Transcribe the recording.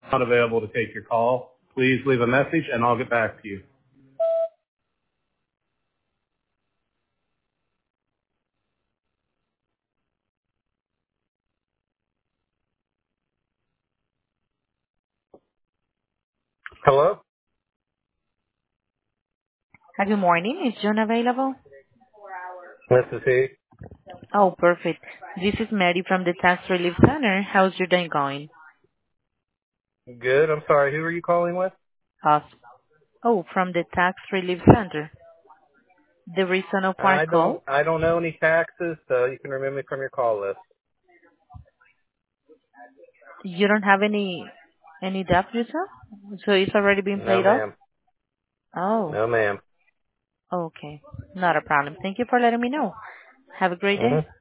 Not available to take your call. Please leave a message and I'll get back to you. Hello? Hi, good morning. Is John available? This is he. Oh, perfect. This is Mary from the Tax Relief Center. How's your day going? Good. I'm sorry. Who are you calling with? Awesome. Oh, from the Tax Relief Center. The reason of our call, I don't know any taxes, so you can remove me from your call list. you don't have any debt, you said? So it's already been No, paid off? ma'am. Oh, No, ma'am. okay. Not a problem. Thank you for letting me know. Have a great day. Mhm.